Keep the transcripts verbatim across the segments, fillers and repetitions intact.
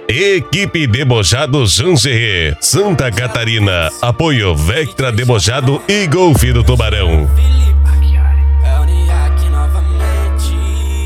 Equipe Debochado Jangerê, Santa Catarina. Apoio Vectra Debochado e Golfe do Tubarão. É o Niak novamente.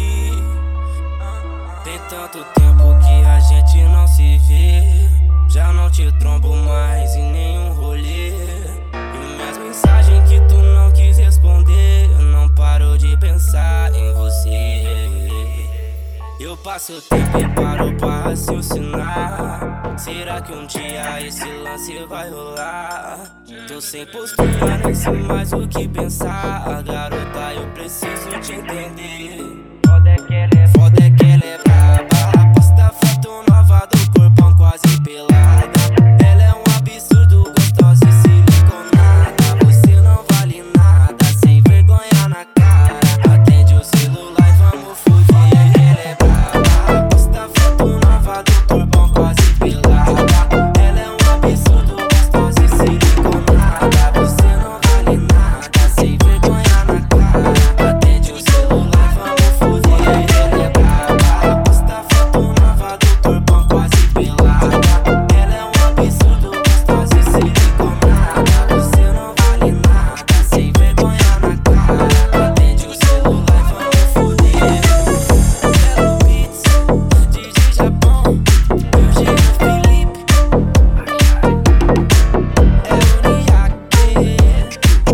Tem tanto tempo que a gente não se vê. Já não te trombo mais em nenhum rolê. E minhas mensagens que tu não quis responder, eu não paro de pensar em você. Eu passo o tempo e paro pra raciocinar. Será que um dia esse lance vai rolar? Tô sem postura, nem sei mais o que pensar. Garota, eu preciso te entender. Foda é que ela é, foda é que ela é braba. Posta foto nova do corpão quase pelada. Ela é um absurdo, gostosa e siliconada. Você não vale nada, sem vergonha na cara. Atende o celular e vamos fugir. Ela é braba. Posta foto nova do corpão quase pelada. Ela é um absurdo, gostosa e siliconada. Você não vale nada, sem vergonha na cara. Atende o celular e vamos fugir. Ela é braba. Posta foto nova do corpão quase pelada. Ela é um absurdo, gostosa e siliconada. Você não vale nada, sem vergonha na cara. Atende o celular e vamos fugir. Hello Beats, D J Japão, Eugênio Felipe. É o Niak.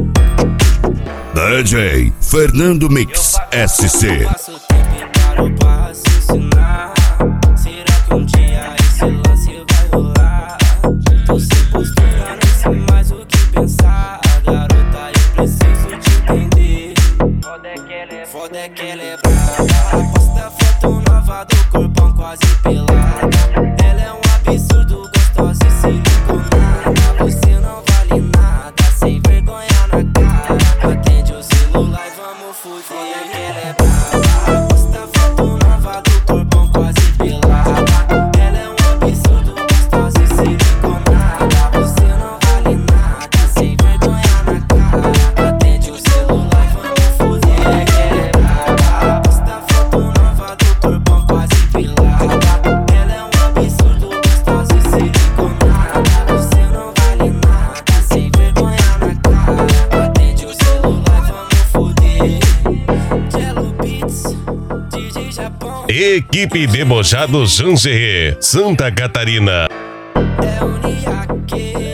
D J Fernando Mix S C. Passo o tempo e paro pra raciocinar. Será que um dia esse lance vai rolar? Tô sem postura, nem sei mais o que pensar. Garota, eu preciso te entender. Foda é que ela é, foda é que ela é braba. Posta foto nova do corpão quase pelada. Ela é um absurdo, gostosa e siliconada. Você não vale nada, sem vergonha na cara. Atende o celular e vamos fugir. Foda é que ela é braba. Posta foto nova do corpão quase pelada. Ela é um absurdo, gostosa e siliconada. Você não vale nada, sem vergonha na cara. Atende o celular e vamos fugir. Foda é que ela é braba. Posta foto nova do corpão quase pelada. Ela é um absurdo, gostosa e siliconada. Você não vale nada, sem vergonha na cara. Atende o celular e vamos fugir. Hello Beats, D J Japão. Equipe Debochado Jangerê, Santa Catarina. É o Niak.